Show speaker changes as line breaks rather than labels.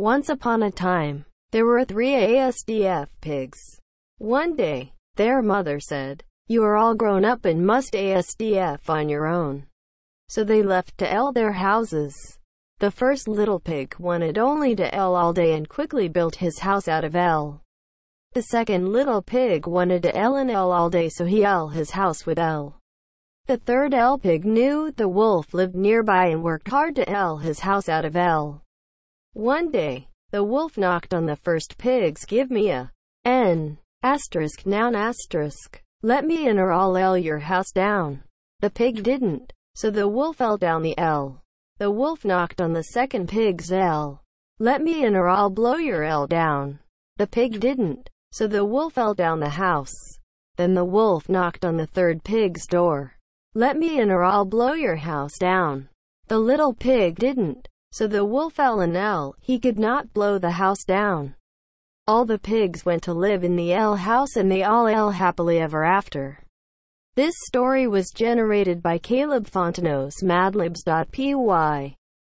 Once upon a time, there were 3 ASDF pigs. One day, their mother said, "You are all grown up and must ASDF on your own." So they left to L their houses. The first little pig wanted only to L all day and quickly built his house out of L. The second little pig wanted to L and L all day, so he L his house with L. The third L pig knew the wolf lived nearby and worked hard to L his house out of L. One day, the wolf knocked on the first pig's "Give me a N asterisk noun asterisk. Let me in or I'll L your house down." The pig didn't, so the wolf L down the L. The wolf knocked on the second pig's L. "Let me in or I'll blow your L down." The pig didn't, so the wolf L down the house. Then the wolf knocked on the third pig's door. "Let me in or I'll blow your house down." The little pig didn't, so the wolf L and L, he could not blow the house down. All the pigs went to live in the L house and they all L happily ever after. This story was generated by Caleb Fontenot's Madlibs.py.